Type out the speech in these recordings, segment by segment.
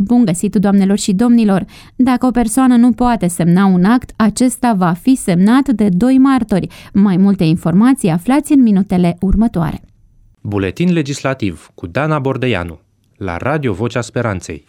Bun găsit, doamnelor și domnilor! Dacă o persoană nu poate semna un act, acesta va fi semnat de 2 martori. Mai multe informații aflați în minutele următoare. Buletin legislativ cu Dana Bordeianu la Radio Vocea Speranței.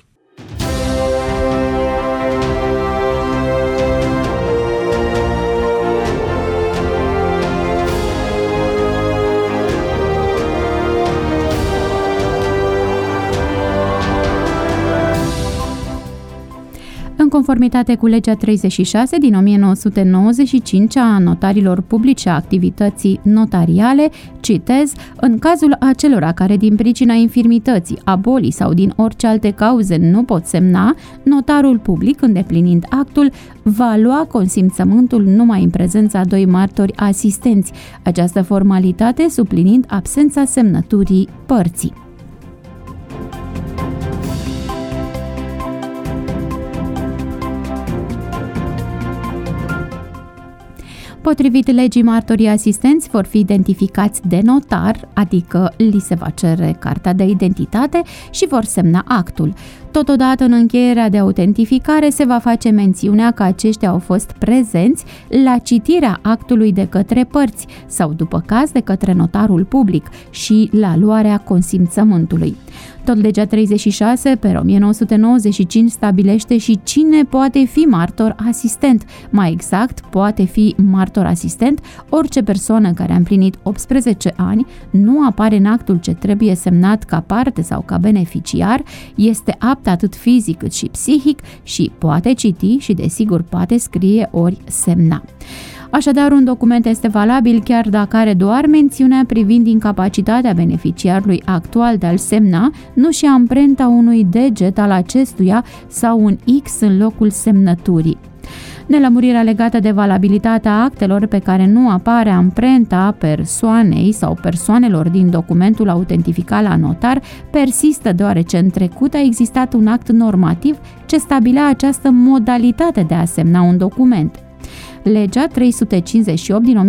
În conformitate cu legea 36 din 1995 a notarilor publice a activității notariale, citez, în cazul acelora care din pricina infirmității, a bolii sau din orice alte cauze nu pot semna, notarul public, îndeplinind actul, va lua consimțământul numai în prezența 2 martori asistenți, această formalitate suplinind absența semnăturii părții. Potrivit legii, martorii asistenți vor fi identificați de notar, adică li se va cere cartea de identitate și vor semna actul. Totodată, în încheierea de autentificare, se va face mențiunea că aceștia au fost prezenți la citirea actului de către părți sau, după caz, de către notarul public și la luarea consimțământului. Tot legea 36 pe 1995 stabilește și cine poate fi martor asistent. Mai exact, poate fi martor asistent orice persoană care a împlinit 18 ani, nu apare în actul ce trebuie semnat ca parte sau ca beneficiar, este apt atât fizic cât și psihic și poate citi și, desigur, poate scrie ori semna. Așadar, un document este valabil chiar dacă are doar mențiunea privind incapacitatea beneficiarului actual de a-l semna, nu și amprenta unui deget al acestuia sau un X în locul semnăturii. Nelămurirea legată de valabilitatea actelor pe care nu apare amprenta persoanei sau persoanelor din documentul autentificat la notar persistă deoarece în trecut a existat un act normativ ce stabilea această modalitate de a semna un document. Legea 358 din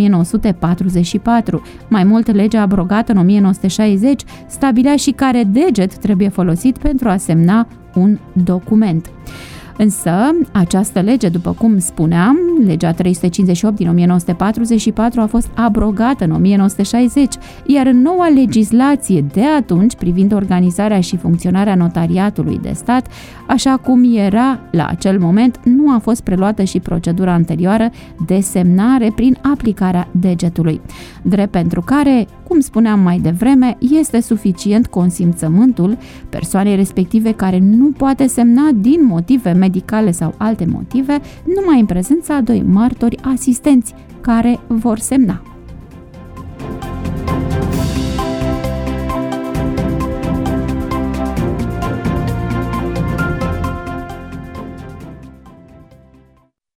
1944, mai mult legea abrogată în 1960, stabilea și care deget trebuie folosit pentru a semna un document. Însă, această lege, după cum spuneam, legea 358 din 1944 a fost abrogată în 1960, iar în noua legislație de atunci privind organizarea și funcționarea notariatului de stat, așa cum era la acel moment, nu a fost preluată și procedura anterioară de semnare prin aplicarea degetului, drept pentru care, cum spuneam mai devreme, este suficient consimțământul persoanei respective care nu poate semna din motive medicale sau alte motive, numai în prezența a 2 martori asistenți care vor semna.